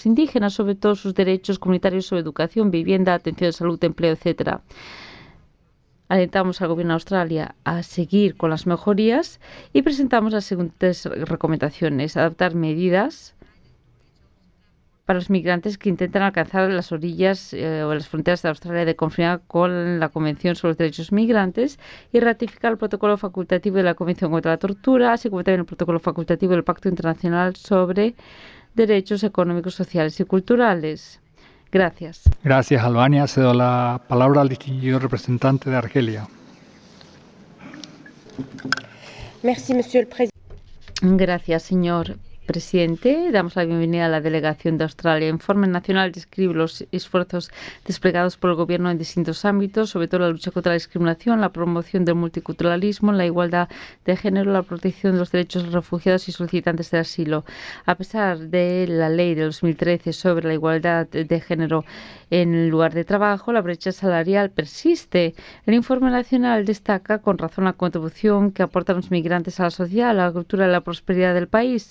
comunidades indígenas, sobre todo sus derechos comunitarios sobre educación, vivienda, atención de salud, empleo, etcétera. Alentamos al Gobierno de Australia a seguir con las mejorías y presentamos las siguientes recomendaciones. Adoptar medidas para los migrantes que intentan alcanzar las orillas o las fronteras de Australia de conformidad con la Convención sobre los Derechos Migrantes y ratificar el protocolo facultativo de la Convención contra la Tortura, así como también el protocolo facultativo del Pacto Internacional sobre Derechos Económicos, Sociales y Culturales. Gracias. Gracias, Albania. Cedo la palabra al distinguido representante de Argelia. Merci, Monsieur le Président. Gracias, señor presidente. Damos la bienvenida a la delegación de Australia. El Informe Nacional describe los esfuerzos desplegados por el Gobierno en distintos ámbitos, sobre todo la lucha contra la discriminación, la promoción del multiculturalismo, la igualdad de género, la protección de los derechos de los refugiados y solicitantes de asilo. A pesar de la ley de 2013 sobre la igualdad de género en el lugar de trabajo, la brecha salarial persiste. El Informe Nacional destaca con razón la contribución que aportan los migrantes a la sociedad, a la cultura y a la prosperidad del país.